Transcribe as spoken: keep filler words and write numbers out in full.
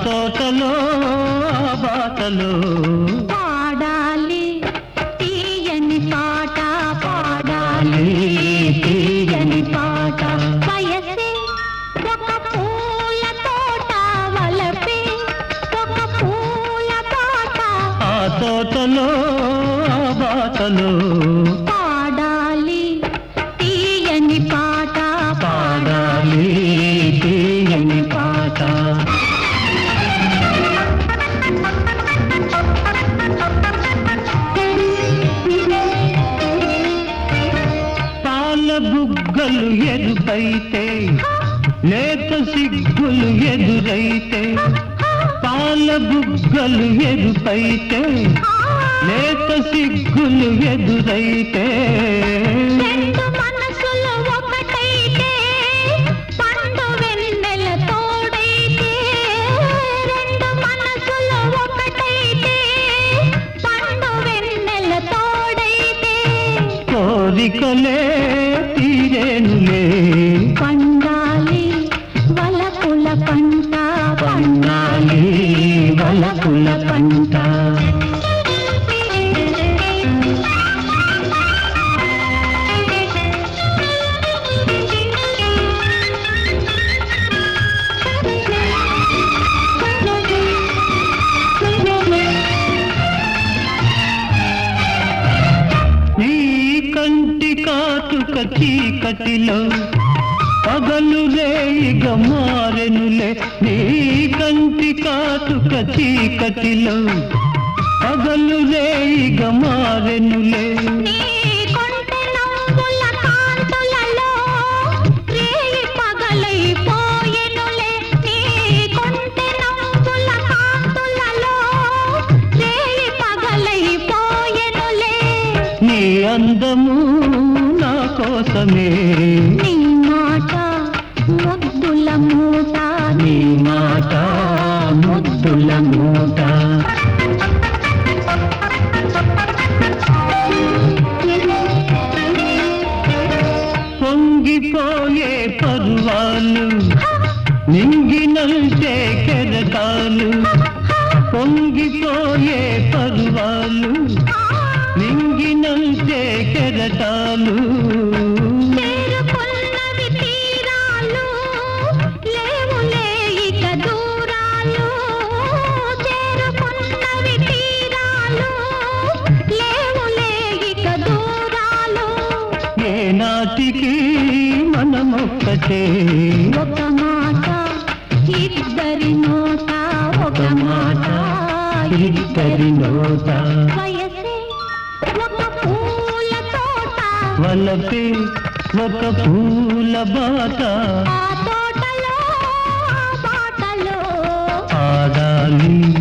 తోటలో ఆ బాటలో పాడాలి తీయని పాట పాడాలి తీయని పాట వయసే ఒక పూల తోట వలపే ఒక పూల తోట ఆ తోటలో ఆ బాటలో పాడాలి తీయని పాట పాడాలి తీయని పాట పాల బుగ్గలు ఎరుపైతే లేత సిగ్గులు ఎదురైతే పాల బుగ్గలు ఎరుపైతే లేత సిగ్గులు ఎదురైతే రెండు మనసులు ఒకటైతే పండు వెన్నెల తోడైతే రెండు మనసులు ఒకటైతే పండు వెన్నెల తోడైతే కోరికలే తీరేనులే పండాలి వలపుల పంట పండాలి వలపుల పంట నీ కంటి కాటుక చీకటిలో పగలు రేయిగ మారెనులే నీ కంటి కాటుక చీకటిలో పగలు రేయిగ మారెనులే నీ కొంటె నవ్వుల కాంతులలో రేయి పగలైపోయెనులే నీ కొంటె నవ్వుల కాంతులలో రేయి పగలైపోయెనులే నీ అందము నా కోసమే నీ మాట ముద్దుల మూట నీ మాట ముద్దుల మూట పొంగిపోయే పర్వాలు నింగినంటే కెరటాలు పొంగిపోయే పర్వాలు నింగినంటే కెరటాలు చేరుకున్నవి తీరాలు లేవులే ఇక దూరాలు చేరుకున్నవి తీరాలు లేవులే ఇక దూరాలు ఏనాటికి మనమొక్కటే ఒక మాట ఇద్దరి నోట ఒక మాట ఇద్దరి నోట వయసే ఒక పూల తోట వలపే ఒక పూల బాట ఆ తోటలో ఆ బాటలో ఆడాలి